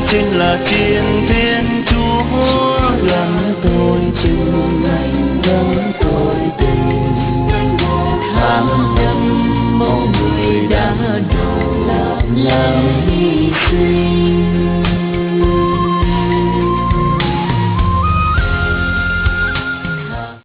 xin là thiên Thiên Chúa gắn tôi tình, gắn tôi tình. Tháng năm mong người đã đầu làm hy sinh.